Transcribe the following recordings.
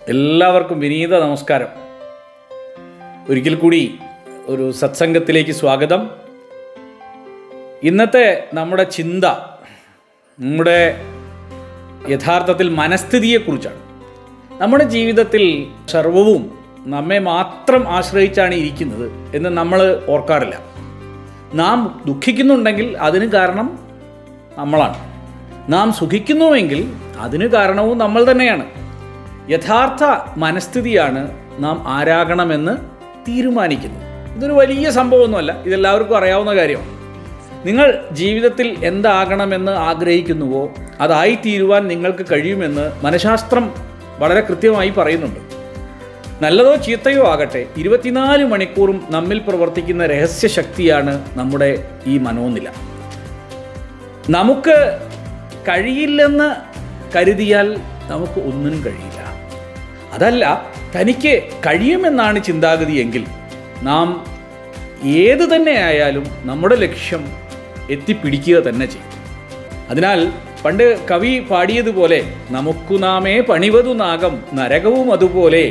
എല്ലാവർക്കും വിനീത നമസ്കാരം. ഒരിക്കൽ കൂടി ഒരു സത്സംഗത്തിലേക്ക് സ്വാഗതം. ഇന്നത്തെ നമ്മുടെ ചിന്ത നമ്മുടെ യഥാർത്ഥത്തിൽ മനസ്ഥിതിയെക്കുറിച്ചാണ്. നമ്മുടെ ജീവിതത്തിൽ സർവവും നമ്മെ മാത്രം ആശ്രയിച്ചാണ് ഇരിക്കുന്നത് എന്ന് നമ്മൾ ഓർക്കാറില്ല. നാം ദുഃഖിക്കുന്നുണ്ടെങ്കിൽ അതിന് കാരണം നമ്മളാണ്. നാം സുഖിക്കുന്നുവെങ്കിൽ അതിന് കാരണവും നമ്മൾ തന്നെയാണ്. യഥാർത്ഥ മനസ്ഥിതിയാണ് നാം ആരാകണമെന്ന് തീരുമാനിക്കുന്നത്. ഇതൊരു വലിയ സംഭവമൊന്നുമല്ല, ഇതെല്ലാവർക്കും അറിയാവുന്ന കാര്യമാണ്. നിങ്ങൾ ജീവിതത്തിൽ എന്താകണമെന്ന് ആഗ്രഹിക്കുന്നുവോ അതായിത്തീരുവാൻ നിങ്ങൾക്ക് കഴിയുമെന്ന് മനഃശാസ്ത്രം വളരെ കൃത്യമായി പറയുന്നുണ്ട്. നല്ലതോ ചീത്തയോ ആകട്ടെ 24 മണിക്കൂറും നമ്മിൽ പ്രവർത്തിക്കുന്ന രഹസ്യ ശക്തിയാണ് നമ്മുടെ ഈ മനോനില. നമുക്ക് കഴിയില്ലെന്ന് കരുതിയാൽ നമുക്ക് ഒന്നിനും കഴിയില്ല. അതല്ല, തനിക്ക് കഴിയുമെന്നാണ് ചിന്താഗതിയെങ്കിൽ നാം ഏത് തന്നെ ആയാലും നമ്മുടെ ലക്ഷ്യം എത്തിപ്പിടിക്കുക തന്നെ ചെയ്യും. അതിനാൽ പണ്ട് കവി പാടിയതുപോലെ നമുക്കു നാമേ പണിവതു നാഗം നരകവും അതുപോലെ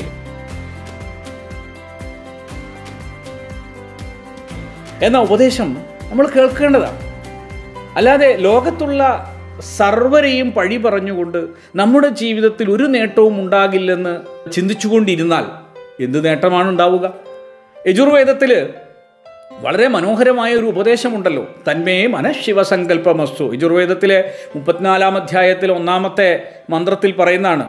എന്ന ഉപദേശം നമ്മൾ കേൾക്കേണ്ടതാണ്. അല്ലാതെ ലോകത്തുള്ള സർവരെയും പഴി പറഞ്ഞുകൊണ്ട് നമ്മുടെ ജീവിതത്തിൽ ഒരു നേട്ടവും ഉണ്ടാകില്ലെന്ന് ചിന്തിച്ചുകൊണ്ടിരുന്നാൽ എന്ത് നേട്ടമാണ് ഉണ്ടാവുക? യജുർവേദത്തിൽ വളരെ മനോഹരമായ ഒരു ഉപദേശമുണ്ടല്ലോ, തന്മേ മനഃശിവസങ്കല്പമസ്തു. യജുർവേദത്തിലെ 34-ാം അധ്യായത്തിൽ 1-ാമത്തെ മന്ത്രത്തിൽ പറയുന്നതാണ്.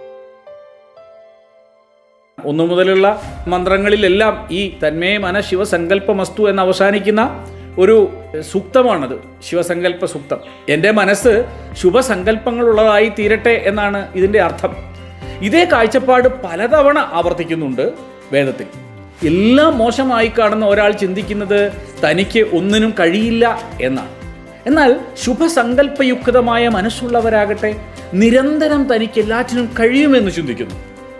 1 മുതലുള്ള മന്ത്രങ്ങളിലെല്ലാം ഈ തന്മേ മനഃശിവസങ്കല്പമസ്തു എന്ന് അവസാനിക്കുന്ന ഒരു സൂക്തമാണത്, ശിവസങ്കല്പ സൂക്തം. എൻ്റെ മനസ്സ് ശുഭസങ്കല്പങ്ങളുള്ളതായി തീരട്ടെ എന്നാണ് ഇതിൻ്റെ അർത്ഥം. ഇതേ കാഴ്ചപ്പാട് പലതവണ ആവർത്തിക്കുന്നുണ്ട് വേദത്തിൽ. എല്ലാം മോശമായി കാണുന്ന ഒരാൾ ചിന്തിക്കുന്നത് തനിക്ക് ഒന്നിനും കഴിയില്ല എന്നാണ്. എന്നാൽ ശുഭസങ്കല്പയുക്തമായ മനസ്സുള്ളവരാകട്ടെ നിരന്തരം തനിക്ക് എല്ലാറ്റിനും കഴിയുമെന്ന് ചിന്തിക്കുന്നു.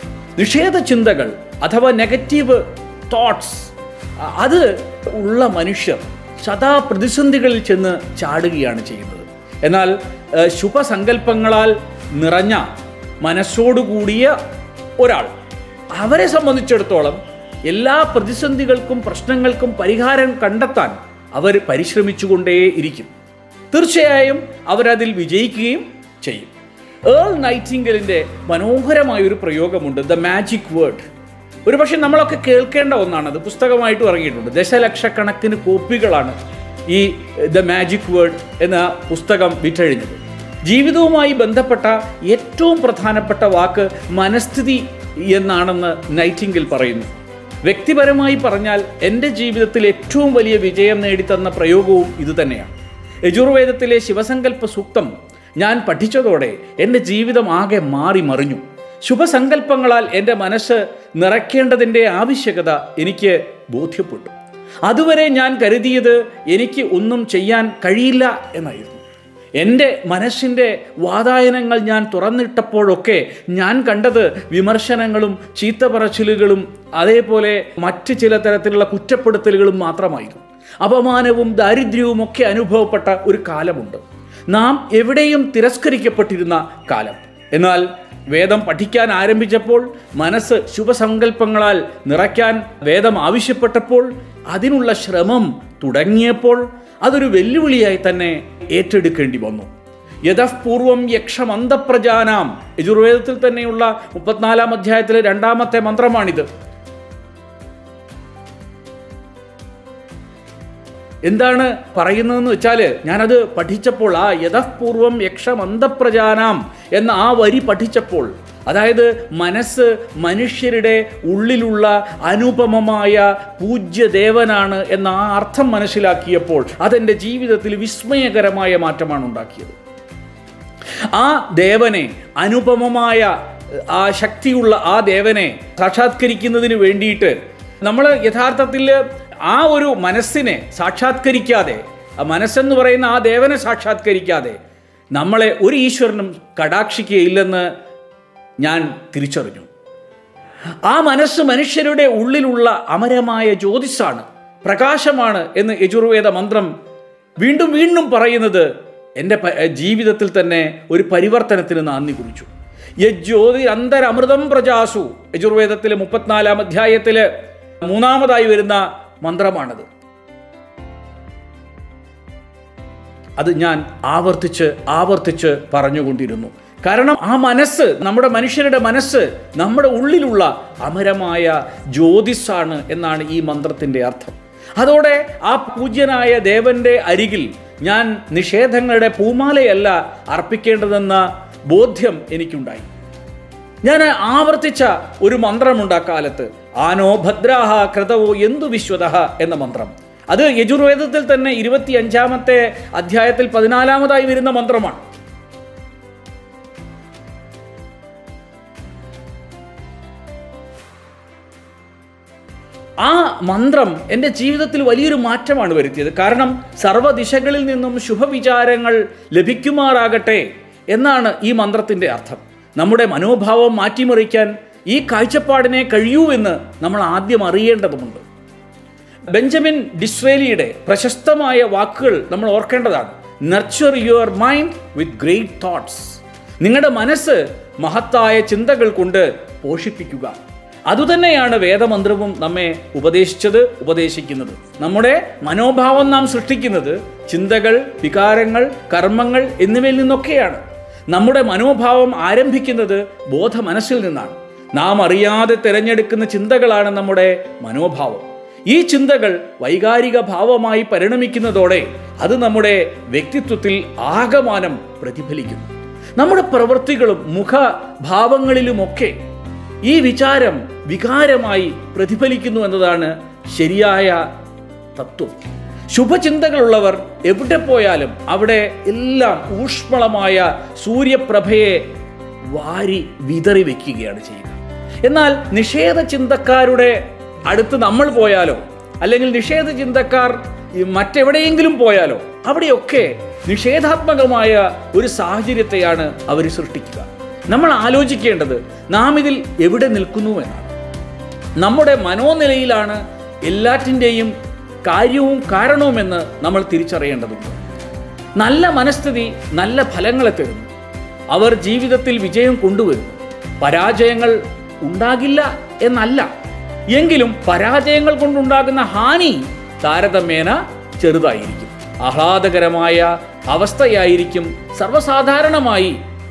നിഷേധ ചിന്തകൾ അഥവാ നെഗറ്റീവ് തോട്ട്സ് അത് ഉള്ള മനുഷ്യർ സദാ പ്രതിസന്ധികളിൽ ചെന്ന് ചാടുകയാണ് ചെയ്യുന്നത്. എന്നാൽ ശുഭസങ്കല്പങ്ങളാൽ നിറഞ്ഞ മനസ്സോടുകൂടിയ ഒരാൾ, അവരെ സംബന്ധിച്ചിടത്തോളം എല്ലാ പ്രതിസന്ധികൾക്കും പ്രശ്നങ്ങൾക്കും പരിഹാരം കണ്ടെത്താൻ അവർ പരിശ്രമിച്ചുകൊണ്ടേയിരിക്കും. തീർച്ചയായും അവരതിൽ വിജയിക്കുകയും ചെയ്യും. ഏൾ നൈറ്റിംഗലിൻ്റെ മനോഹരമായൊരു പ്രയോഗമുണ്ട്, ദ മാജിക് വേർഡ്. ഒരുപക്ഷെ നമ്മളൊക്കെ കേൾക്കേണ്ട ഒന്നാണത്. പുസ്തകമായിട്ട് ഇറങ്ങിയിട്ടുണ്ട്. ദശലക്ഷക്കണക്കിന് കോപ്പികളാണ് ഈ ദ മാജിക് വേർഡ് എന്ന പുസ്തകം വിറ്റഴിഞ്ഞത്. ജീവിതവുമായി ബന്ധപ്പെട്ട ഏറ്റവും പ്രധാനപ്പെട്ട വാക്ക് മനസ്ഥിതി എന്നാണെന്ന് നൈറ്റിംഗൽ പറയുന്നു. വ്യക്തിപരമായി പറഞ്ഞാൽ എൻ്റെ ജീവിതത്തിൽ ഏറ്റവും വലിയ വിജയം നേടിത്തന്ന പ്രയോഗവും ഇതുതന്നെയാണ്. യജുർവേദത്തിലെ ശിവസങ്കല്പ സൂക്തം ഞാൻ പഠിച്ചതോടെ എൻ്റെ ജീവിതം ആകെ മാറി മറിഞ്ഞു. ശുഭസങ്കല്പങ്ങളാൽ എൻ്റെ മനസ്സ് നിറയ്ക്കേണ്ടതിൻ്റെ ആവശ്യകത എനിക്ക് ബോധ്യപ്പെട്ടു. അതുവരെ ഞാൻ കരുതിയത് എനിക്ക് ഒന്നും ചെയ്യാൻ കഴിയില്ല എന്നായിരുന്നു. എൻ്റെ മനസ്സിൻ്റെ വാതായനങ്ങൾ ഞാൻ തുറന്നിട്ടപ്പോഴൊക്കെ ഞാൻ കണ്ടത് വിമർശനങ്ങളും ചീത്തപറച്ചിലുകളും അതേപോലെ മറ്റ് ചില തരത്തിലുള്ള കുറ്റപ്പെടുത്തലുകളും മാത്രമായിരുന്നു. അപമാനവും ദാരിദ്ര്യവും ഒക്കെ അനുഭവപ്പെട്ട ഒരു കാലമുണ്ട്. നാം എവിടെയും തിരസ്കരിക്കപ്പെട്ടിരുന്ന കാലം. എന്നാൽ വേദം പഠിക്കാൻ ആരംഭിച്ചപ്പോൾ, മനസ്സ് ശുഭസങ്കല്പങ്ങളാൽ നിറയ്ക്കാൻ വേദം ആവശ്യപ്പെട്ടപ്പോൾ, അതിനുള്ള ശ്രമം തുടങ്ങിയപ്പോൾ അതൊരു വെല്ലുവിളിയായി തന്നെ ഏറ്റെടുക്കേണ്ടി വന്നു. യതഃപൂർവം യക്ഷമന്തപ്രജാനാം, യജുർവേദത്തിൽ തന്നെയുള്ള 34-ാം അധ്യായത്തിലെ 2-ാമത്തെ മന്ത്രമാണിത്. എന്താണ് പറയുന്നതെന്ന് വെച്ചാൽ, ഞാനത് പഠിച്ചപ്പോൾ, ആ യതഃപൂർവം യക്ഷമന്തപ്രജാനാം എന്ന ആ വരി പഠിച്ചപ്പോൾ, അതായത് മനസ്സ് മനുഷ്യരുടെ ഉള്ളിലുള്ള അനുപമമായ പൂജ്യദേവനാണ് എന്ന ആ അർത്ഥം മനസ്സിലാക്കിയപ്പോൾ അതെൻ്റെ ജീവിതത്തിൽ വിസ്മയകരമായ മാറ്റമാണ് ഉണ്ടാക്കിയത്. ആ ദേവനെ, അനുപമമായ ആ ശക്തിയുള്ള ആ ദേവനെ സാക്ഷാത്കരിക്കുന്നതിന് വേണ്ടിയിട്ട് നമ്മൾ യഥാർത്ഥത്തിൽ ആ ഒരു മനസ്സിനെ സാക്ഷാത്കരിക്കാതെ, ആ മനസ്സെന്ന് പറയുന്ന ആ ദേവനെ സാക്ഷാത്കരിക്കാതെ നമ്മളെ ഒരു ഈശ്വരനും കടാക്ഷിക്കുകയില്ലെന്ന് ഞാൻ തിരിച്ചറിഞ്ഞു. ആ മനസ്സ് മനുഷ്യരുടെ ഉള്ളിലുള്ള അമരമായ ജ്യോതിസാണ്, പ്രകാശമാണ് എന്ന് യജുർവേദ മന്ത്രം വീണ്ടും വീണ്ടും പറയുന്നത് എൻ്റെ ജീവിതത്തിൽ തന്നെ ഒരു പരിവർത്തനത്തിന് നാന്ദി കുറിച്ചു. യജ്യോതിരന്തരമൃതം പ്രജാസു. യജുർവേദത്തിലെ 34-ാം അധ്യായത്തില് 3-ാമതായി വരുന്ന മന്ത്രമാണത്. അത് ഞാൻ ആവർത്തിച്ച് പറഞ്ഞുകൊണ്ടിരുന്നു. കാരണം ആ മനസ്സ്, നമ്മുടെ മനുഷ്യരുടെ മനസ്സ് നമ്മുടെ ഉള്ളിലുള്ള അമരമായ ജ്യോതിസാണ് എന്നാണ് ഈ മന്ത്രത്തിൻ്റെ അർത്ഥം. അതോടെ ആ പൂജ്യനായ ദേവന്റെ അരികിൽ ഞാൻ നിഷേധങ്ങളുടെ പൂമാലയല്ല അർപ്പിക്കേണ്ടതെന്ന ബോധ്യം എനിക്കുണ്ടായി. ഞാൻ ആവർത്തിച്ച ഒരു മന്ത്രമുണ്ട് അക്കാലത്ത്, ആനോ ഭദ്രാഹ ക്രതവോ എന്തു വിശ്വതഃ എന്ന മന്ത്രം. അത് യജുർവേദത്തിൽ തന്നെ 25-ാമത്തെ അധ്യായത്തിൽ 14-ാമതായി വരുന്ന മന്ത്രമാണ്. ആ മന്ത്രം എൻ്റെ ജീവിതത്തിൽ വലിയൊരു മാറ്റമാണ് വരുത്തിയത്. കാരണം സർവ്വദിശകളിൽ നിന്നും ശുഭവിചാരങ്ങൾ ലഭിക്കുമാറാകട്ടെ എന്നാണ് ഈ മന്ത്രത്തിൻ്റെ അർത്ഥം. നമ്മുടെ മനോഭാവം മാറ്റിമറിക്കാൻ ഈ കാഴ്ചപ്പാടിനെ കഴിയൂ എന്ന് നമ്മൾ ആദ്യം അറിയേണ്ടതുണ്ട്. ബെഞ്ചമിൻ ഡിസ്രേലിയുടെ പ്രശസ്തമായ വാക്കുകൾ നമ്മൾ ഓർക്കേണ്ടതാണ്. Nurture your mind with great thoughts. നിങ്ങളുടെ മനസ്സ് മഹത്തായ ചിന്തകൾ കൊണ്ട് പോഷിപ്പിക്കുക. അതുതന്നെയാണ് വേദമന്ത്രവും നമ്മെ ഉപദേശിക്കുന്നത്. നമ്മുടെ മനോഭാവം നാം സൃഷ്ടിക്കുന്നത് ചിന്തകൾ, വികാരങ്ങൾ, കർമ്മങ്ങൾ എന്നിവയിൽ നിന്നൊക്കെയാണ്. നമ്മുടെ മനോഭാവം ആരംഭിക്കുന്നത് ബോധ മനസ്സിൽ നിന്നാണ്. നാം അറിയാതെ തിരഞ്ഞെടുക്കുന്ന ചിന്തകളാണ് നമ്മുടെ മനോഭാവം. ഈ ചിന്തകൾ വൈകാരിക ഭാവമായി പരിണമിക്കുന്നതോടെ അത് നമ്മുടെ വ്യക്തിത്വത്തിൽ ആകമാനം പ്രതിഫലിക്കുന്നു. നമ്മുടെ പ്രവൃത്തികളും മുഖഭാവങ്ങളിലുമൊക്കെ ഈ വിചാരം വികാരമായി പ്രതിഫലിക്കുന്നു എന്നതാണ് ശരിയായ തത്വം. ശുഭചിന്തകളുള്ളവർ എവിടെ പോയാലും അവിടെ എല്ലാം ഊഷ്മളമായ സൂര്യപ്രഭയെ വാരി വിതറി വയ്ക്കുകയാണ് ചെയ്യുക. എന്നാൽ നിഷേധ ചിന്തക്കാരുടെ അടുത്ത് നമ്മൾ പോയാലോ, അല്ലെങ്കിൽ നിഷേധ ചിന്തക്കാർ മറ്റെവിടെയെങ്കിലും പോയാലോ, അവിടെയൊക്കെ നിഷേധാത്മകമായ ഒരു സാഹചര്യത്തെയാണ് അവർ സൃഷ്ടിക്കുക. നമ്മൾ ആലോചിക്കേണ്ടത് നാം ഇതിൽ എവിടെ നിൽക്കുന്നു എന്നാണ്. നമ്മുടെ മനോനിലയിലാണ് എല്ലാറ്റിൻ്റെയും കാര്യവും കാരണവുമെന്ന് നമ്മൾ തിരിച്ചറിയേണ്ടതുണ്ട്. നല്ല മനസ്ഥിതി നല്ല ഫലങ്ങളെ തരുന്നു. അവർ ജീവിതത്തിൽ വിജയം കൊണ്ടുവരുന്നു. പരാജയങ്ങൾ ഉണ്ടാകില്ല എന്നല്ല, എങ്കിലും പരാജയങ്ങൾ കൊണ്ടുണ്ടാകുന്ന ഹാനി താരതമ്യേന ചെറുതായിരിക്കും. ആഹ്ലാദകരമായ അവസ്ഥയായിരിക്കും സർവ്വസാധാരണമായി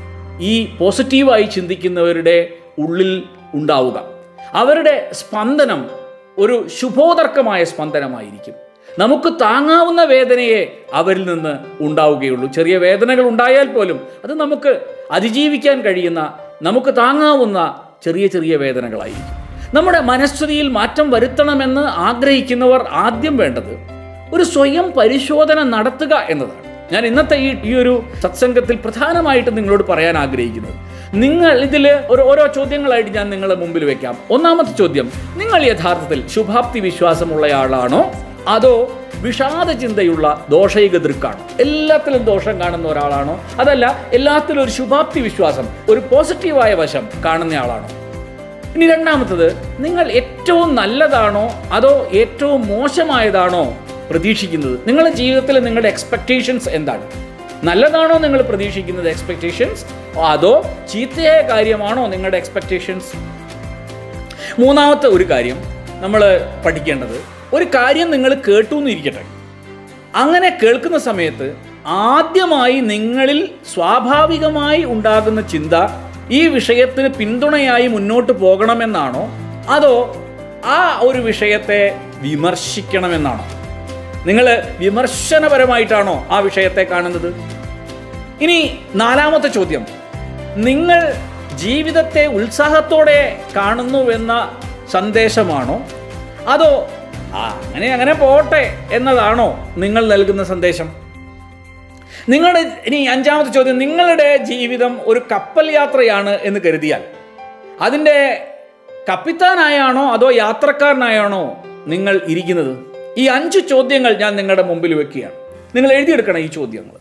ഈ പോസിറ്റീവായി ചിന്തിക്കുന്നവരുടെ ഉള്ളിൽ ഉണ്ടാവുക. അവരുടെ സ്പന്ദനം ഒരു ശുഭോദർക്കമായ സ്പന്ദനമായിരിക്കും. നമുക്ക് താങ്ങാവുന്ന വേദനയെ അവരിൽ നിന്ന് ഉണ്ടാവുകയുള്ളൂ. ചെറിയ വേദനകൾ ഉണ്ടായാൽ പോലും അത് നമുക്ക് അതിജീവിക്കാൻ കഴിയുന്ന, നമുക്ക് താങ്ങാവുന്ന ചെറിയ ചെറിയ വേദനകളായിരിക്കും. നമ്മുടെ മനസ്ഥിതിയിൽ മാറ്റം വരുത്തണമെന്ന് ആഗ്രഹിക്കുന്നവർ ആദ്യം വേണ്ടത് ഒരു സ്വയം പരിശോധന നടത്തുക എന്നതാണ്. ഞാൻ ഇന്നത്തെ ഈ ഒരു സത്സംഗത്തിൽ പ്രധാനമായിട്ട് നിങ്ങളോട് പറയാൻ ആഗ്രഹിക്കുന്നത്, നിങ്ങൾ ഇതിൽ ഓരോ ചോദ്യങ്ങളായിട്ട് ഞാൻ നിങ്ങളുടെ മുമ്പിൽ വെക്കാം. ഒന്നാമത്തെ ചോദ്യം, നിങ്ങൾ യഥാർത്ഥത്തിൽ ശുഭാപ്തി വിശ്വാസമുള്ളയാളാണോ അതോ വിഷാദ ചിന്തയുള്ള ദോഷൈക ദൃക്കാണോ? എല്ലാത്തിലും ദോഷം കാണുന്ന ഒരാളാണോ, അതല്ല എല്ലാത്തിലും ഒരു ശുഭാപ്തി വിശ്വാസം, ഒരു പോസിറ്റീവായ വശം കാണുന്നയാളാണോ? ഇനി രണ്ടാമത്തത്, നിങ്ങൾ ഏറ്റവും നല്ലതാണോ അതോ ഏറ്റവും മോശമായതാണോ പ്രതീക്ഷിക്കുന്നത്? നിങ്ങളുടെ ജീവിതത്തിൽ നിങ്ങളുടെ എക്സ്പെക്റ്റേഷൻസ് എന്താണ്? നല്ലതാണോ നിങ്ങൾ പ്രതീക്ഷിക്കുന്നത് എക്സ്പെക്റ്റേഷൻസ്, അതോ ചീത്തയായ കാര്യമാണോ നിങ്ങളുടെ എക്സ്പെക്റ്റേഷൻസ്? മൂന്നാമത്തെ ഒരു കാര്യം നമ്മൾ പഠിക്കേണ്ടത്, ഒരു കാര്യം നിങ്ങൾ കേട്ടു എന്നിരിക്കട്ടെ. അങ്ങനെ കേൾക്കുന്ന സമയത്ത് ആദ്യമായി നിങ്ങളിൽ സ്വാഭാവികമായി ഉണ്ടാകുന്ന ചിന്ത ഈ വിഷയത്തിന് പിന്തുണയായി മുന്നോട്ട് പോകണമെന്നാണോ അതോ ആ ഒരു വിഷയത്തെ വിമർശിക്കണമെന്നാണോ? നിങ്ങൾ വിമർശനപരമായിട്ടാണോ ആ വിഷയത്തെ കാണുന്നത്? ഇനി നാലാമത്തെ ചോദ്യം, നിങ്ങൾ ജീവിതത്തെ ഉത്സാഹത്തോടെ കാണുന്നുവെന്ന സന്ദേശമാണോ അതോ അങ്ങനെ പോട്ടെ എന്നതാണോ നിങ്ങൾ നൽകുന്ന സന്ദേശം? ഇനി അഞ്ചാമത്തെ ചോദ്യം, നിങ്ങളുടെ ജീവിതം ഒരു കപ്പൽ യാത്രയാണ് എന്ന് കരുതിയാൽ അതിൻ്റെ കപ്പിത്താനായാണോ അതോ യാത്രക്കാരനായാണോ നിങ്ങൾ ഇരിക്കുന്നത്? ഈ 5 ചോദ്യങ്ങൾ ഞാൻ നിങ്ങളുടെ മുമ്പിൽ വെക്കുകയാണ്. നിങ്ങൾ എഴുതിയെടുക്കണം ഈ ചോദ്യങ്ങൾ.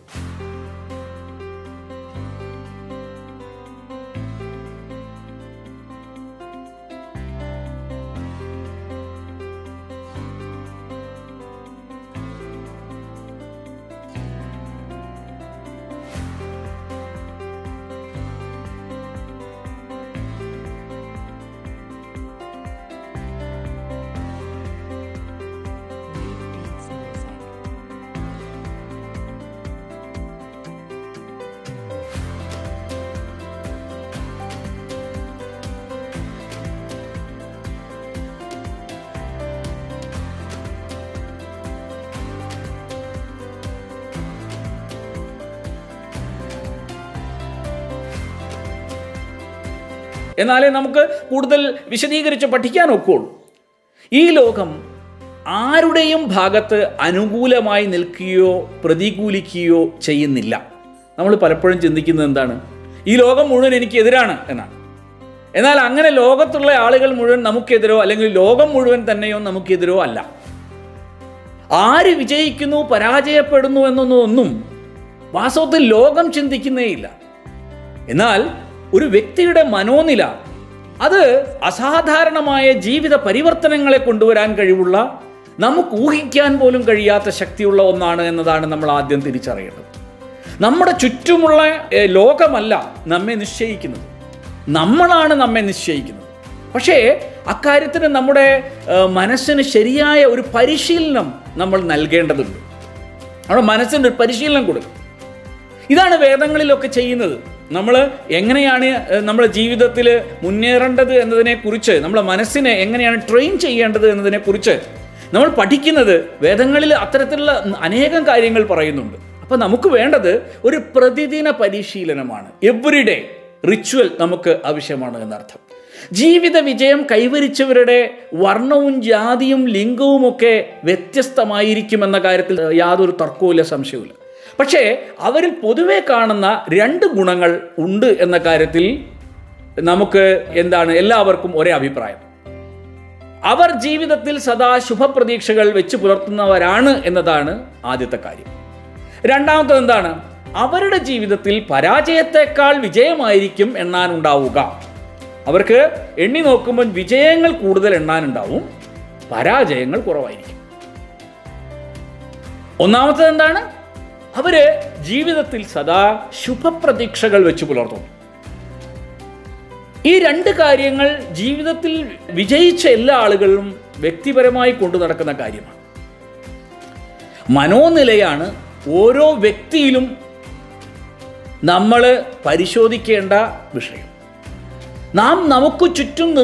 എന്നാലേ നമുക്ക് കൂടുതൽ വിശദീകരിച്ച് പഠിക്കാൻ ഒക്കുള്ളൂ. ഈ ലോകം ആരുടെയും ഭാഗത്ത് അനുകൂലമായി നിൽക്കുകയോ പ്രതികൂലിക്കുകയോ ചെയ്യുന്നില്ല. നമ്മൾ പലപ്പോഴും ചിന്തിക്കുന്നത് എന്താണ്? ഈ ലോകം മുഴുവൻ എനിക്ക് എതിരാണ് എന്നാണ്. എന്നാൽ അങ്ങനെ ലോകത്തുള്ള ആളുകൾ മുഴുവൻ നമുക്കെതിരോ അല്ലെങ്കിൽ ലോകം മുഴുവൻ തന്നെയോ നമുക്കെതിരോ അല്ല. ആര് വിജയിക്കുന്നു പരാജയപ്പെടുന്നു എന്നൊന്നും വാസ്തവത്തിൽ ലോകം ചിന്തിക്കുന്നേയില്ല. എന്നാൽ ഒരു വ്യക്തിയുടെ മനോനില അത് അസാധാരണമായ ജീവിത പരിവർത്തനങ്ങളെ കൊണ്ടുവരാൻ കഴിവുള്ള, നമുക്ക് ഊഹിക്കാൻ പോലും കഴിയാത്ത ശക്തിയുള്ള ഒന്നാണ് എന്നതാണ് നമ്മൾ ആദ്യം തിരിച്ചറിയേണ്ടത്. നമ്മുടെ ചുറ്റുമുള്ള ലോകമല്ല നമ്മെ നിശ്ചയിക്കുന്നത്, നമ്മളാണ് നമ്മെ നിശ്ചയിക്കുന്നത്. പക്ഷേ അക്കാര്യത്തിന് നമ്മുടെ മനസ്സിന് ശരിയായ ഒരു പരിശീലനം നമ്മൾ നൽകേണ്ടതുണ്ട്. നമ്മുടെ മനസ്സിന് ഒരു പരിശീലനം കൊടുക്കും. ഇതാണ് വേദങ്ങളിലൊക്കെ ചെയ്യുന്നത്. നമ്മൾ എങ്ങനെയാണ് നമ്മുടെ ജീവിതത്തിൽ മുന്നേറേണ്ടത് എന്നതിനെക്കുറിച്ച്, നമ്മുടെ മനസ്സിനെ എങ്ങനെയാണ് ട്രെയിൻ ചെയ്യേണ്ടത് എന്നതിനെക്കുറിച്ച് നമ്മൾ പഠിക്കുന്നത് വേദങ്ങളിൽ അത്തരത്തിലുള്ള അനേകം കാര്യങ്ങൾ പറയുന്നുണ്ട്. അപ്പോൾ നമുക്ക് വേണ്ടത് ഒരു പ്രതിദിന പരിശീലനമാണ്. എവ്രിഡേ റിച്വൽ നമുക്ക് ആവശ്യമാണ് എന്നർത്ഥം. ജീവിത വിജയം കൈവരിച്ചവരുടെ വർണ്ണവും ജാതിയും ലിംഗവുമൊക്കെ വ്യത്യസ്തമായിരിക്കുമെന്ന കാര്യത്തിൽ യാതൊരു തർക്കവുമില്ല, സംശയവുമില്ല. പക്ഷേ അവരിൽ പൊതുവെ കാണുന്ന 2 ഗുണങ്ങൾ ഉണ്ട് എന്ന കാര്യത്തിൽ നമുക്ക് എല്ലാവർക്കും ഒരേ അഭിപ്രായം. അവർ ജീവിതത്തിൽ സദാ ശുഭപ്രതീക്ഷകൾ വെച്ച് പുലർത്തുന്നവരാണ് എന്നതാണ് ആദ്യത്തെ കാര്യം. രണ്ടാമത്തത് എന്താണ്? അവരുടെ ജീവിതത്തിൽ പരാജയത്തെക്കാൾ വിജയമായിരിക്കും എണ്ണാനുണ്ടാവുക. അവർക്ക് എണ്ണി നോക്കുമ്പോൾ വിജയങ്ങൾ കൂടുതൽ എണ്ണാനുണ്ടാവും, പരാജയങ്ങൾ കുറവായിരിക്കും. ഒന്നാമത്തത് എന്താണ്? അവര് ജീവിതത്തിൽ സദാ ശുഭപ്രതീക്ഷകൾ വെച്ച് പുലർത്തുന്നു. ഈ 2 കാര്യങ്ങൾ ജീവിതത്തിൽ വിജയിച്ച എല്ലാ ആളുകളും വ്യക്തിപരമായി കൊണ്ടു നടക്കുന്ന കാര്യമാണ്. മനോനിലയാണ് ഓരോ വ്യക്തിയിലും നമ്മൾ പരിശോധിക്കേണ്ട വിഷയം. നാം നമുക്ക് ചുറ്റും